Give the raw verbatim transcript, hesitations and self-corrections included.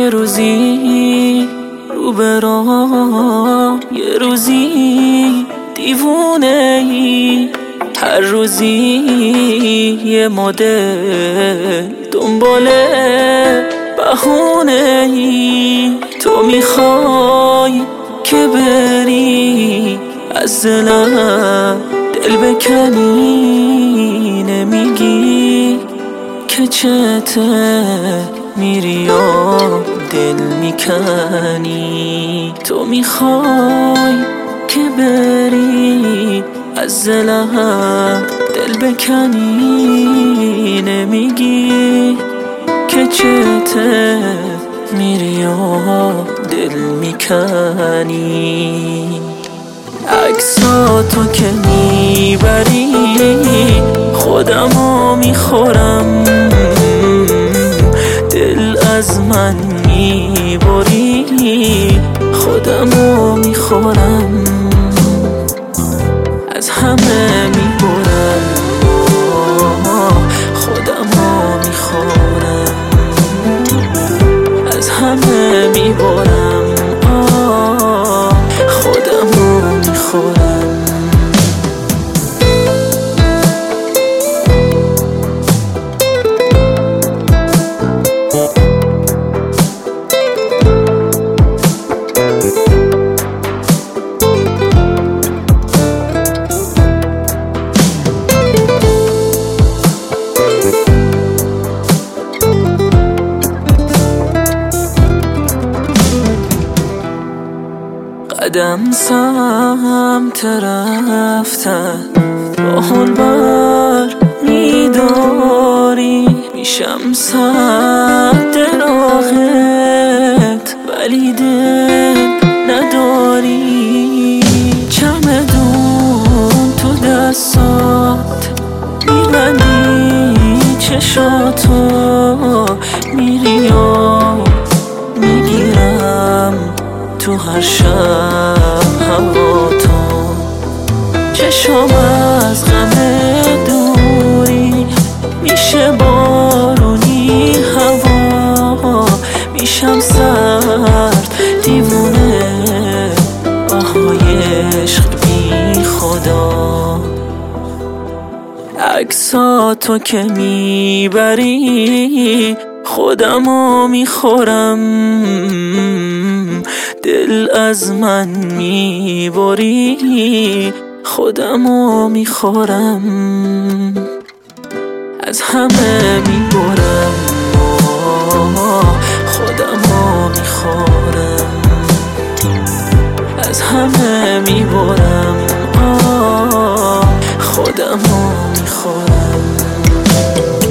یه روزی رو به راه، یه روزی دیوونه ای، هر روزی یه مدل دنباله بهونه ای. تو میخوای که بری از دلم دل بکنی، نمیگی که چته میری و دل میکنی. تو میخوای که بری از دلم دل بکنی، نمیگی که چته میری و دل میکنی. عکساتو که میبری خودمو میخورم، دل از من میبری خودمو میخورم، از همه میبرم خودمو میخورم، از همه میبرم خودمو میخورم. قدم سمت رفتن با حال بر میداری، میشم سد راهت ولی دل نداری. چمدون تو دستات میبندی چشاتو، میری و میگیرم تو هر شب هوا تو. چشم از غم دوری میشه بارونی هوا، میشم سرد دیوونه آهای عشق بی خدا. عکساتو که میبری خودمو میخورم، دل از من میبری خودمو میخورم، از همه میبرم خودمو میخورم، از همه میبرم خودمو میخورم.